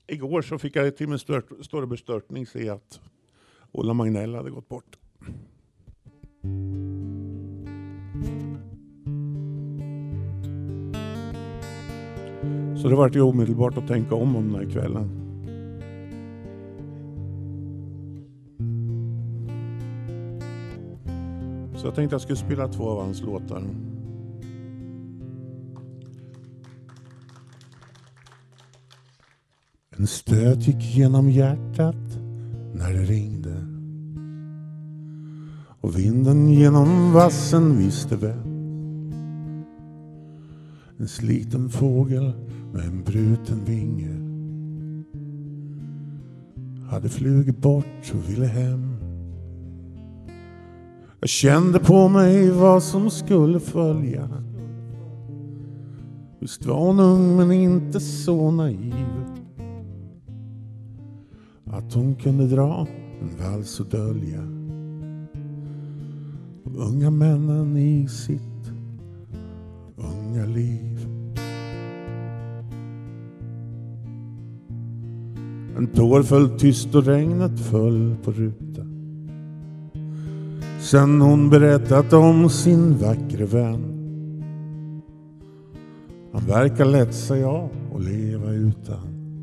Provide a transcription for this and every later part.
Igår så fick jag till min större bestörtning se att Ola Magnell hade gått bort. Så det var ju omedelbart att tänka om den här kvällen. Så jag tänkte att jag skulle spela 2 av hans låtar. En stöt gick genom hjärtat när det ringde. Och vinden genom vassen visste väl. En sliten fågel med en bruten vinge hade flugit bort och ville hem. Jag kände på mig vad som skulle följa. Visst var hon ung men inte så naiv att hon kunde dra en vals och dölja de unga männen i sitt unga liv. En tår föll tyst och regnet föll på rutan. Sen hon berättat om sin vackre vän. Han verkar lätt, sa jag, och leva utan.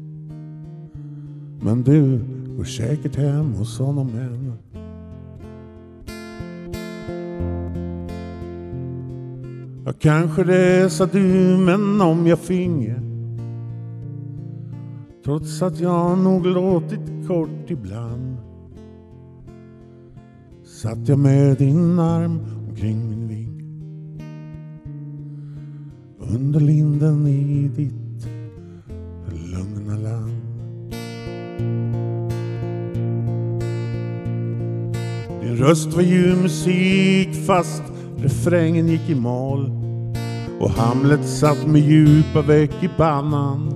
Men du går säkert hem hos honom än. Ja, kanske det, sa du, men om jag finge. Trots att jag nog låtit kort ibland, satt jag med din arm omkring min ving under linden i ditt lugna land. Din röst var ju musik fast refrängen gick i mål och Hamlet satt med djupa veck i pannan.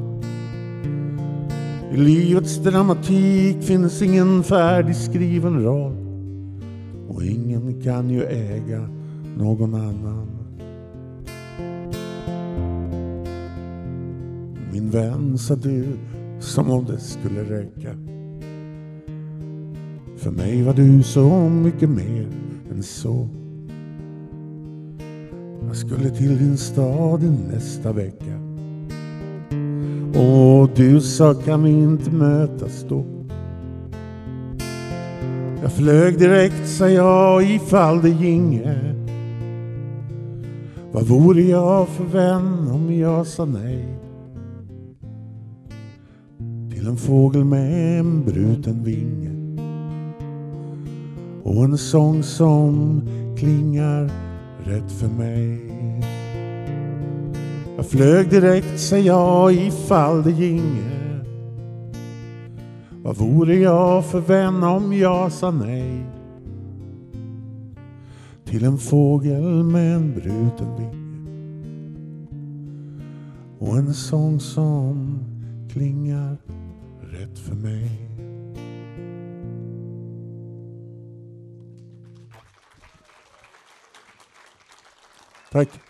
I livets dramatik finns ingen färdigskriven roll och ingen kan ju äga någon annan. Min vän, sa du, som om det skulle räcka. För mig var du så mycket mer än så. Jag skulle till din stad i nästa vecka. Och du sa, kan vi inte mötas då? Jag flög direkt, sa jag, ifall det ginge. Vad vore jag för vän om jag sa nej till en fågel med en bruten vinge och en sång som klingar rätt för mig. Jag flög direkt, sa jag, ifall det ginge. Vad vore jag för vän om jag sa nej till en fågel med en bruten vinge och en sång som klingar rätt för mig. Tack.